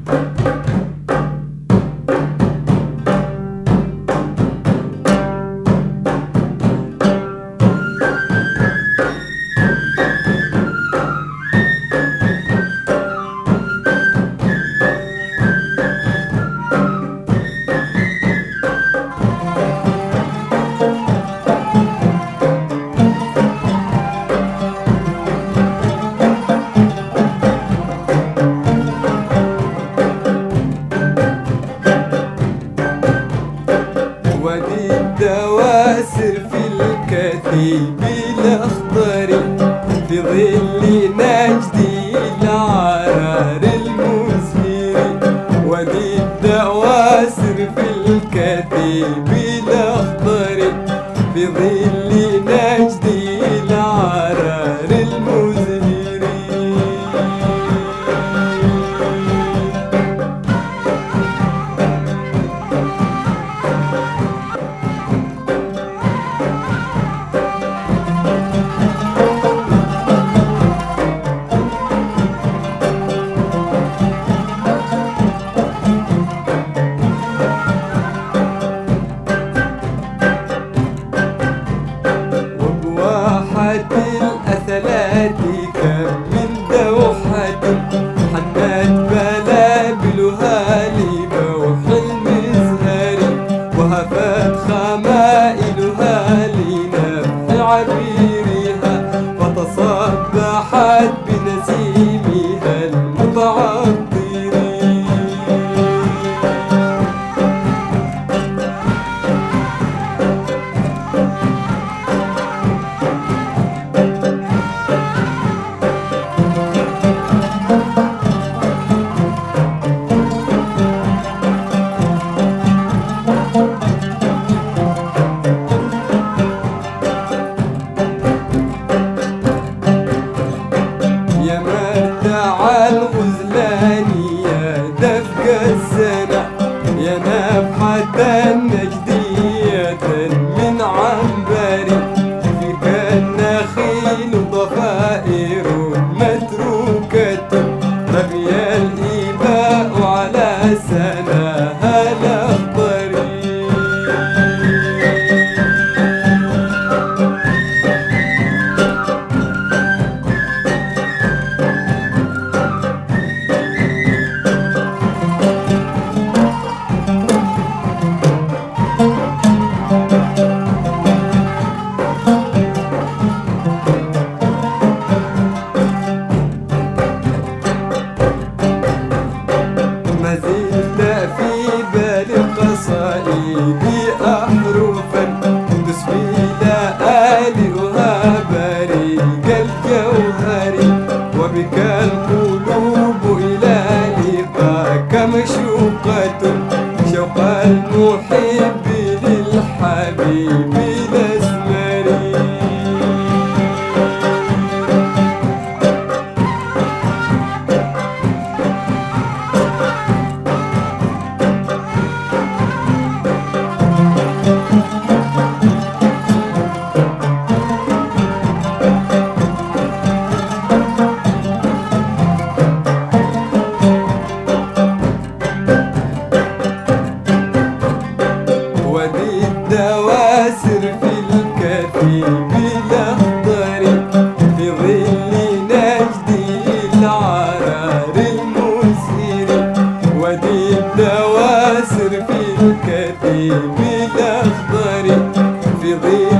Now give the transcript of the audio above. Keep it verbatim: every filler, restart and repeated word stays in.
الدواسر في الكثيب الأخضر في ظل نجدي العرار المزهر. ودي الدواسر في الكثيب الأخضر في ظل نجدي العرار المزهر. الأثلات كم من دوحة حنت بلابلها لبوح المزهر، وهفت خمائلها لنفح عبيرها، فتصبحت بنسيمها المتعطر. الغزلانية دفق السنة يا نفحة نجدية من عنبر، فيك النخيل ضفائر متروكة، ربي الإباء على سناها الأخضر. ما زلت في بالي قصائدي أحرفا تسبي لآلئها بريق الجوهر، وبك القلوب إلى لقاك مشوقة، شوق المحب للحبيب الأسمر. ودي الدواسر في الكثيب الأخضر في ظل نجدي العرار المزهر. ودي الدواسر في الكثيب الأخضر في ظل